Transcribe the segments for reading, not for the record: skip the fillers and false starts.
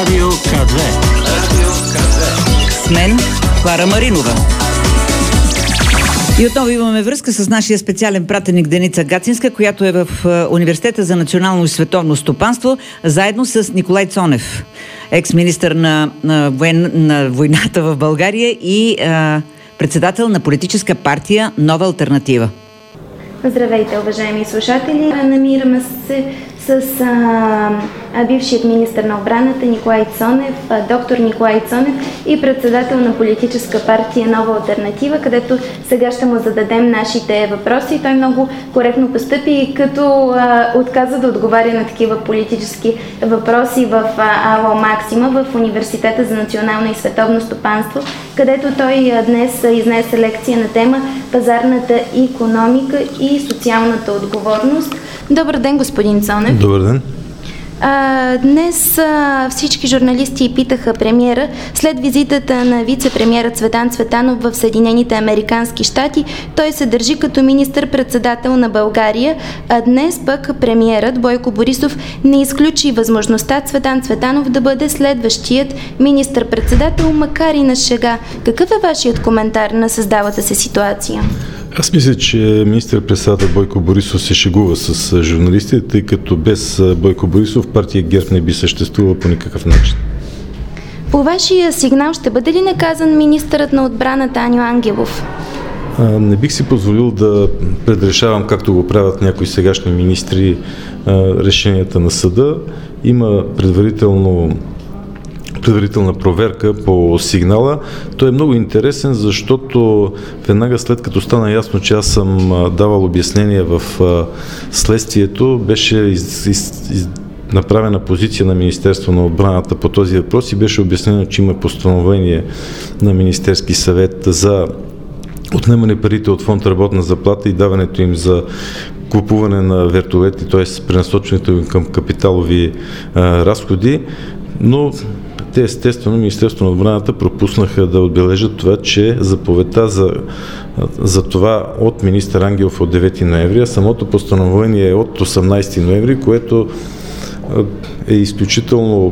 Радио К2. С мен Клара Маринова. И отново имаме връзка с нашия специален пратеник Деница Гацинска, която е в Университета за национално и световно стопанство, заедно с Николай Цонев, екс-министър на войната в България и председател на политическа партия Нова алтернатива. Здравейте, уважаеми слушатели! Намираме се с бившият министър на отбраната Николай Цонев, доктор Николай Цонев и председател на политическа партия Нова алтернатива, където сега ще му зададем нашите въпроси. Той много коректно постъпи, като отказа да отговаря на такива политически въпроси в АЛО Максима в Университета за национално и световно стопанство, където той днес изнесе лекция на тема пазарната икономика и социалната отговорност. Добър ден, господин Цонев. Добър ден. Днес всички журналисти питаха премиера след визитата на вице-премиера Цветан Цветанов в Съединените американски щати. Той се държи като министър-председател на България, а днес пък премиерът Бойко Борисов не изключи възможността Цветан Цветанов да бъде следващият министър-председател, макар и на шега. Какъв е вашият коментар на създалата се ситуация? Аз мисля, че министър-председател Бойко Борисов се шегува с журналистите, тъй като без Бойко Борисов партия ГЕРБ не би съществувала по никакъв начин. По вашия сигнал ще бъде ли наказан министърът на отбраната Аню Ангелов? Не бих си позволил да предрешавам, както го правят някои сегашни министри, решенията на съда. Има предварителна проверка по сигнала. Той е много интересен, защото веднага след като стана ясно, че аз съм давал обяснение в следствието, беше направена позиция на Министерство на отбраната по този въпрос и беше обяснено, че има постановление на Министерски съвет за отнемане парите от фонд работна заплата и даването им за купуване на вертолети, т.е. пренасочването им към капиталови разходи, но те естествено Министерството на отбраната пропуснаха да отбележат това, че заповедта за това от министър Ангелов от 9 ноември, а самото постановление е от 18 ноември, което е изключително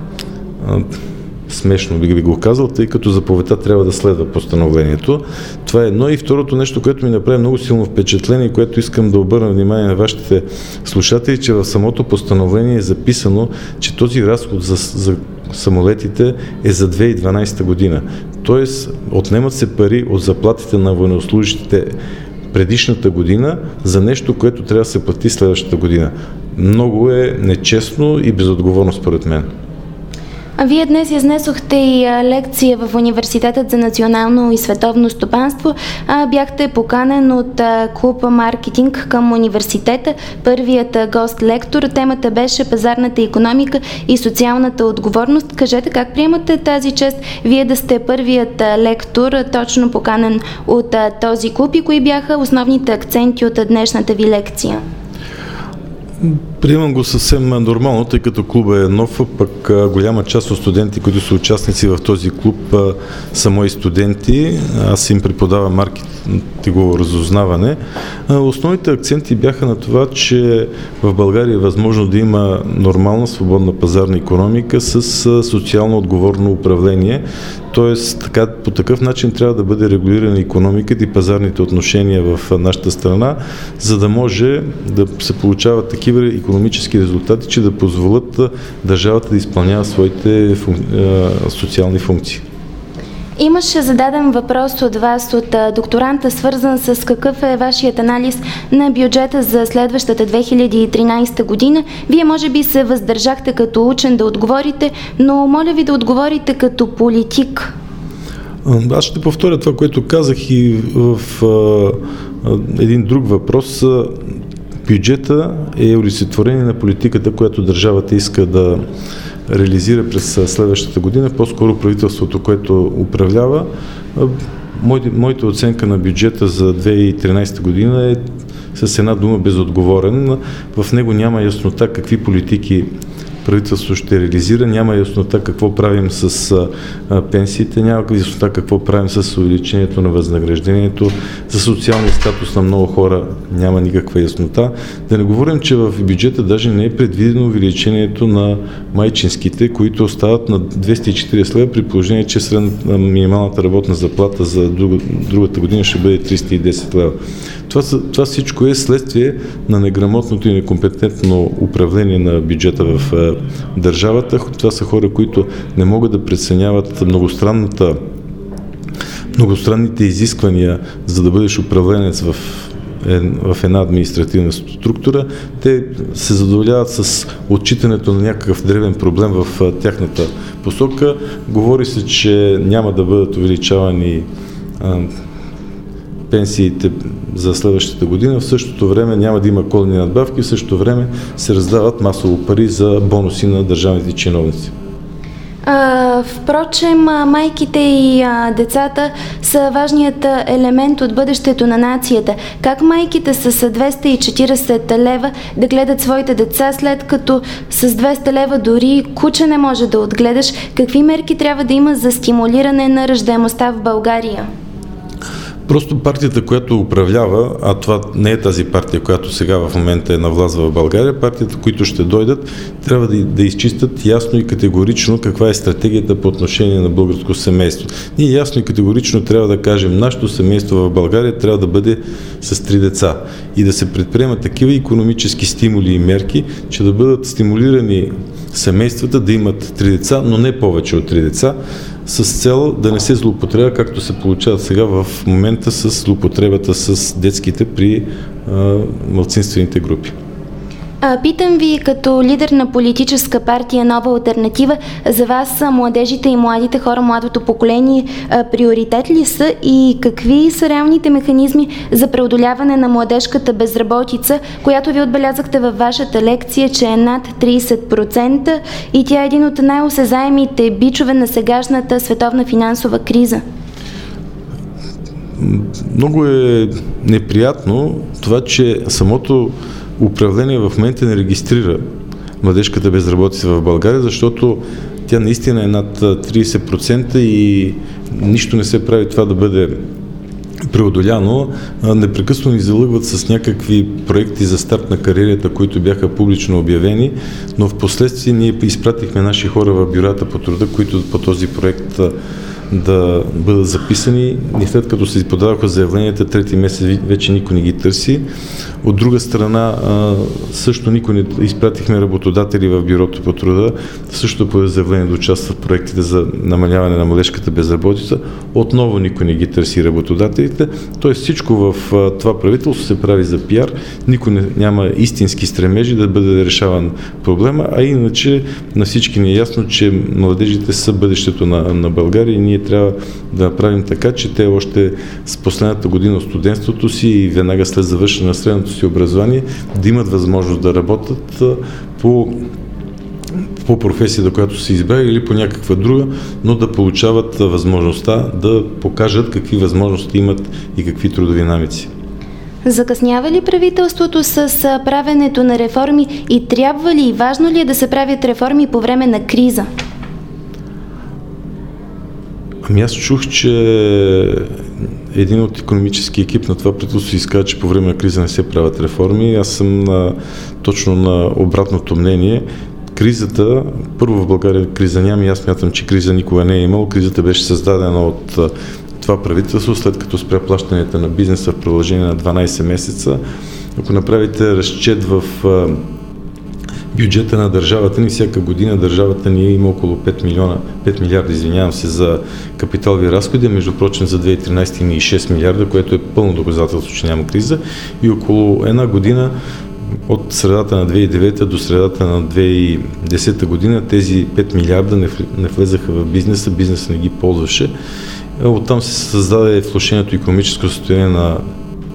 смешно, бих го казал, тъй като заповедта трябва да следва постановлението. Това е едно. И второто нещо, което ми направи много силно впечатление, което искам да обърна внимание на вашите слушатели, че в самото постановление е записано, че този разход за самолетите е за 2012 година. Тоест, отнемат се пари от заплатите на военнослужащите предишната година за нещо, което трябва да се плати следващата година. Много е нечестно и безотговорно според мен. Вие днес изнесохте и лекция в Университетът за национално и световно стопанство. Бяхте поканен от клуб Маркетинг към университета. Първият гост-лектор. Темата беше пазарната икономика и социалната отговорност. Кажете, как приемате тази чест Вие да сте първият лектор, точно поканен от този клуб, и кои бяха основните акценти от днешната ви лекция? Приемам го съвсем нормално, тъй като клуба е нов, пък голяма част от студенти, които са участници в този клуб, са мои студенти. Аз им преподавам маркетингово разузнаване. Основните акценти бяха на това, че в България е възможно да има нормална, свободна пазарна икономика с социално отговорно управление. Тоест, по такъв начин трябва да бъде регулирана икономиката и пазарните отношения в нашата страна, за да може да се получават такива икономически резултати, че да позволят държавата да изпълнява своите социални функции. Имаше зададен въпрос от вас, от докторанта, свързан с какъв е вашият анализ на бюджета за следващата 2013 година. Вие може би се въздържахте като учен да отговорите, но моля ви да отговорите като политик. Аз ще повторя това, което казах и в един друг въпрос. Бюджета е олицетворение на политиката, която държавата иска да реализира през следващата година, по-скоро правителството, което управлява. Моята оценка на бюджета за 2013 година е с една дума безотговорен. В него няма яснота какви политики правителството ще реализира. Няма яснота какво правим с пенсиите, няма яснота какво правим с увеличението на възнаграждението, за социалния статус на много хора няма никаква яснота. Да не говорим, че в бюджета даже не е предвидено увеличението на майчинските, които остават на 240 лева, при положение, че средната минималната работна заплата за другата година ще бъде 310 лева. Това всичко е следствие на неграмотното и некомпетентно управление на бюджета в държавата. Това са хора, които не могат да преценяват многостранните изисквания, за да бъдеш управленец в една административна структура. Те се задоволяват с отчитането на някакъв древен проблем в тяхната посока. Говори се, че няма да бъдат увеличавани пенсиите за следващата година. В същото време няма да има коледни надбавки, в същото време се раздават масово пари за бонуси на държавните чиновници. Впрочем, майките и децата са важният елемент от бъдещето на нацията. Как майките с 240 лева да гледат своите деца, след като с 200 лева дори куче не може да отгледаш? Какви мерки трябва да има за стимулиране на раждаемостта в България? Просто партията, която управлява, а това не е тази партия, която сега в момента е на власт в България, партията, които ще дойдат, трябва да изчистят ясно и категорично каква е стратегията по отношение на българско семейство. Ние ясно и категорично трябва да кажем, нашето семейство в България трябва да бъде с 3 деца и да се предприемат такива икономически стимули и мерки, че да бъдат стимулирани семействата да имат 3 деца, но не повече от 3 деца, с цел да не се злоупотребя, както се получава сега в момента с злоупотребата с детските при малцинствените групи. Питам ви, като лидер на политическа партия Нова алтернатива, за вас младежите и младите хора, младото поколение, приоритет ли са и какви са реалните механизми за преодоляване на младежката безработица, която ви отбелязахте във вашата лекция, че е над 30% и тя е един от най-осезаемите бичове на сегашната световна финансова криза? Много е неприятно това, че самото управление в момента не регистрира младежката безработица в България, защото тя наистина е над 30% и нищо не се прави това да бъде преодоляно. Непрекъснато ни залъгват с някакви проекти за старт на кариерата, които бяха публично обявени, но в последствие ние изпратихме наши хора в бюрата по труда, които по този проект да бъдат записани, и след като се подадоха заявленията, трети месец вече никой не ги търси. От друга страна, също никой не изпратихме работодатели в бюрото по труда, също по заявление да участват в проектите за намаляване на младежката безработица. Отново никой не ги търси работодателите. Тоест всичко в това правителство се прави за пиар, никой няма истински стремежи да бъде решаван проблема, а иначе на всички ни е ясно, че младежите са бъдещето на България и ние трябва да направим така, че те още с последната година от студентството си и веднага след завършване на средното си образование да имат възможност да работят по професията, която са избрали или по някаква друга, но да получават възможността да покажат какви възможности имат и какви трудови навици. Закъснява ли правителството с правенето на реформи и трябва ли и важно ли е да се правят реформи по време на криза? Ами аз чух, че един от икономически екип на това правителство изказа, че по време на криза не се правят реформи. Аз съм точно на обратното мнение. Кризата, първо в България криза няма и аз смятам, че криза никога не е имало. Кризата беше създадена от това правителство, след като спря плащанията на бизнеса в продължение на 12 месеца. Ако направите разчет в бюджета на държавата ни, всяка година държавата ни има около 5 милиарда, за капиталови разходи, между прочим за 2013 има и 6 милиарда, което е пълно доказателство, че няма криза, и около една година от средата на 2009 до средата на 2010 година тези 5 милиарда не влезаха в бизнеса, бизнесът не ги ползваше. Оттам се създаде влошеното икономическо състояние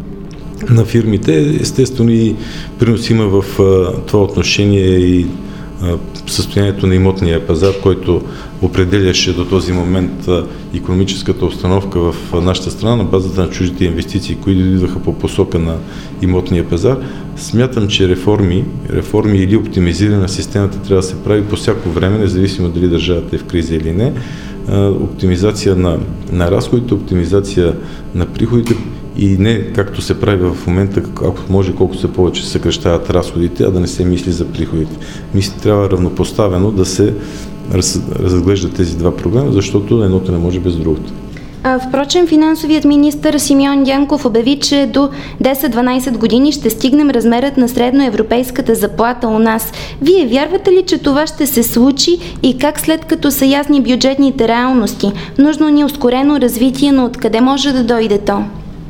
на фирмите. Естествено и принос има в това отношение и състоянието на имотния пазар, който определяше до този момент икономическата обстановка в нашата страна на базата на чуждите инвестиции, които идваха по посока на имотния пазар. Смятам, че реформи или оптимизиране на системата трябва да се прави по всяко време, независимо дали държавата е в криза или не. Оптимизация на разходите, оптимизация на приходите и не както се прави в момента, ако може колко се повече се съкращават разходите, а да не се мисли за приходите. Трябва равнопоставено да се разглеждат тези два проблема, защото едното не може без другото. Впрочем, финансовият министър Симеон Дянков обяви, че до 10-12 години ще стигнем размерът на средноевропейската заплата у нас. Вие вярвате ли, че това ще се случи и как след като са ясни бюджетните реалности? Нужно ни ускорено развитие, но откъде може да дойде то?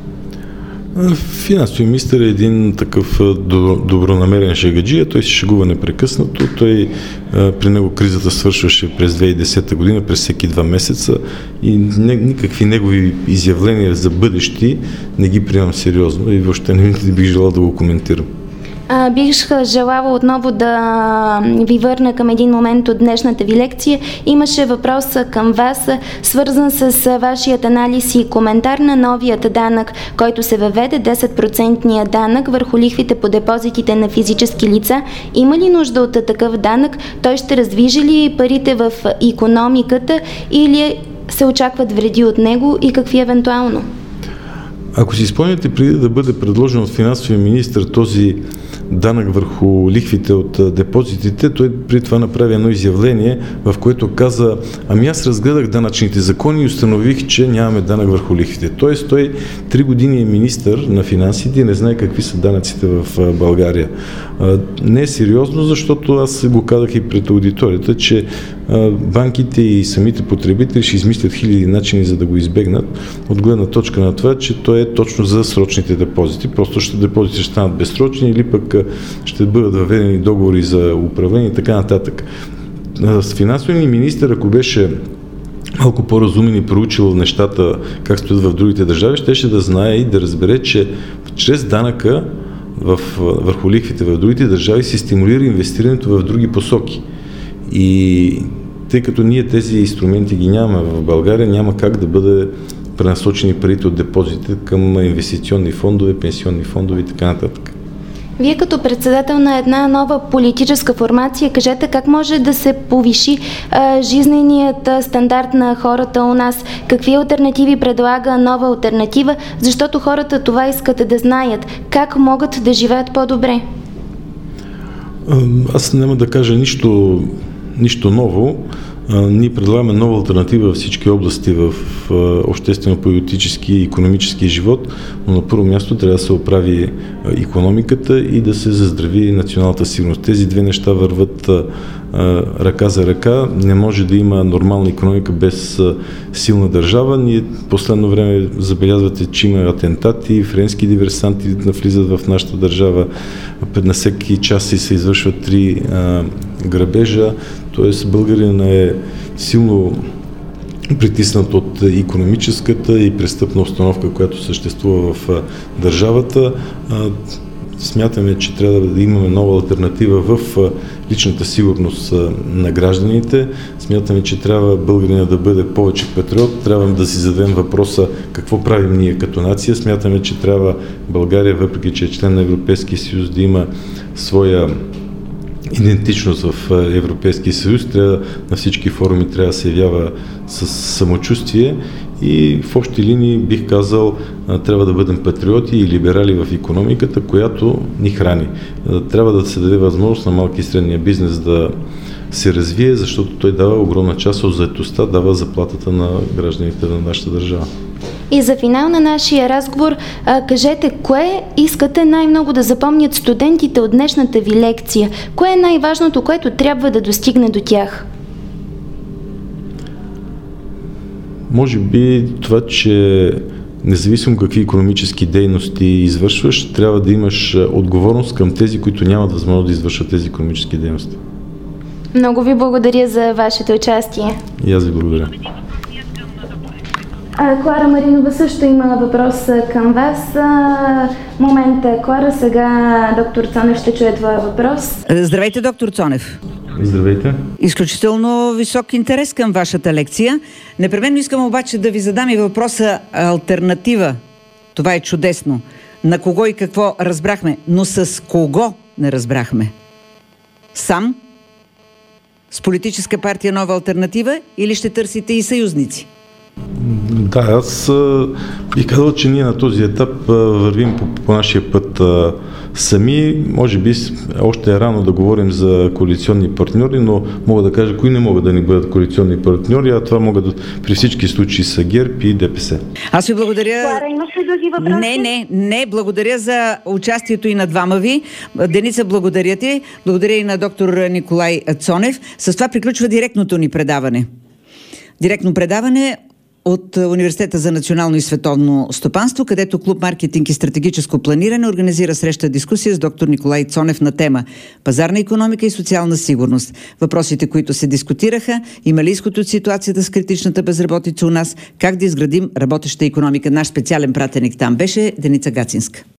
Финансовият министър е един такъв добронамерен шегаджия, той се шегува непрекъснато, при него кризата свършваше през 2010 година, през всеки 2 месеца и никакви негови изявления за бъдещи не ги приемам сериозно и въобще не бих желал да го коментирам. Бих желала отново да ви върна към един момент от днешната ви лекция. Имаше въпрос към вас, свързан с вашият анализ и коментар на новият данък, който се въведе, 10% данък върху лихвите по депозитите на физически лица. Има ли нужда от такъв данък? Той ще раздвижи ли парите в икономиката или се очакват вреди от него и какви евентуално? Ако си спомняте, преди да бъде предложен от финансовия министър този данък върху лихвите от депозитите, той при това направи едно изявление, в което каза: аз разгледах данъчните закони и установих, че нямаме данък върху лихвите. Тоест той 3 години е министър на финансите и не знае какви са данъците в България. Не е сериозно, защото аз го казах и пред аудиторията, че банките и самите потребители ще измислят хиляди начини за да го избегнат, от гледна точка на това, че той е точно за срочните депозити. Просто депозитите ще станат безсрочни или пък ще бъдат въведени договори за управление и така нататък. С финансовия министър, ако беше малко по-разумен и проучил нещата, как стоят в другите държави, щеше да знае и да разбере, че чрез данъка върху лихвите в другите държави се стимулира инвестирането в други посоки. И тъй като ние тези инструменти ги нямаме в България, няма как да бъде пренасочени парите от депозитите към инвестиционни фондове, пенсионни фондове и така нататък. Вие като председател на една нова политическа формация, кажете как може да се повиши жизненият стандарт на хората у нас? Какви алтернативи предлага нова алтернатива? Защото хората това искат да знаят. Как могат да живеят по-добре? Аз няма да кажа нищо ново. Ние предлагаме нова алтернатива във всички области в обществено-политически и икономически живот, но на първо място трябва да се оправи икономиката и да се заздрави националната сигурност. Тези две неща върват ръка за ръка. Не може да има нормална икономика без силна държава. Ние последно време забелязвате, че има атентати, френски диверсанти навлизат в нашата държава. На всеки час се извършват 3 грабежа. Т.е. българин е силно притиснат от икономическата и престъпна установка, която съществува в държавата. Смятаме, че трябва да имаме нова алтернатива в личната сигурност на гражданите. Смятаме, че трябва българина да бъде повече патриот. Трябва да си зададем въпроса какво правим ние като нация. Смятаме, че трябва България, въпреки че е член на Европейския съюз, да има своя идентичност в Европейския съюз, на всички форуми трябва да се явява с самочувствие и в общи линии бих казал, трябва да бъдем патриоти и либерали в икономиката, която ни храни. Трябва да се даде възможност на малки и средния бизнес да се развие, защото той дава огромна част от заетостта, дава заплатата на гражданите на нашата държава. И за финал на нашия разговор, кажете, кое искате най-много да запомнят студентите от днешната ви лекция? Кое е най-важното, което трябва да достигне до тях? Може би това, че независимо какви икономически дейности извършваш, трябва да имаш отговорност към тези, които нямат възможност да извършват тези икономически дейности. Много ви благодаря за вашето участие. И аз ви благодаря. Клара Маринова също има въпрос към вас. Момента, Клара, сега доктор Цонев ще чуе твоя въпрос. Здравейте, доктор Цонев. Здравейте. Изключително висок интерес към вашата лекция. Непременно искам обаче да ви задам и въпроса алтернатива. Това е чудесно. На кого и какво разбрахме, но с кого не разбрахме? Сам? С политическа партия Нова алтернатива или ще търсите и съюзници? Да, аз бих казал, че ние на този етап вървим по нашия път сами. Може би още е рано да говорим за коалиционни партньори, но мога да кажа, кои не могат да ни бъдат коалиционни партньори, а това могат при всички случаи са ГЕРБ и ДПС. Аз ви благодаря. Клара, имаш ли други въпроси? Не, благодаря за участието и на двама ви. Деница, благодаря ти. Благодаря и на доктор Николай Цонев. С това приключва директното ни предаване. Директно предаване от Университета за национално и световно стопанство, където Клуб Маркетинг и стратегическо планиране организира среща-дискусия с доктор Николай Цонев на тема пазарна икономика и социална сигурност. Въпросите, които се дискутираха: има ли изход от ситуацията с критичната безработица у нас, как да изградим работеща икономика. Наш специален пратеник там беше Деница Гацинска.